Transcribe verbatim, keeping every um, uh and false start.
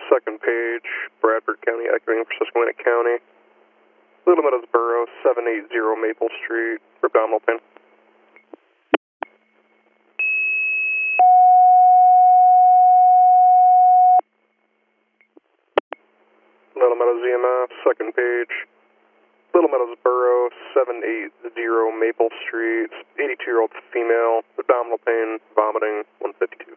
second page, Bradford County, echoing for Susquehanna County. Little Meadows Borough, seven eighty Maple Street, for abdominal pain. Little Meadows E M F, second page, Little Meadows Borough, seven eighty Maple Street, eighty-two-year-old female, abdominal pain, vomiting, one fifty-two.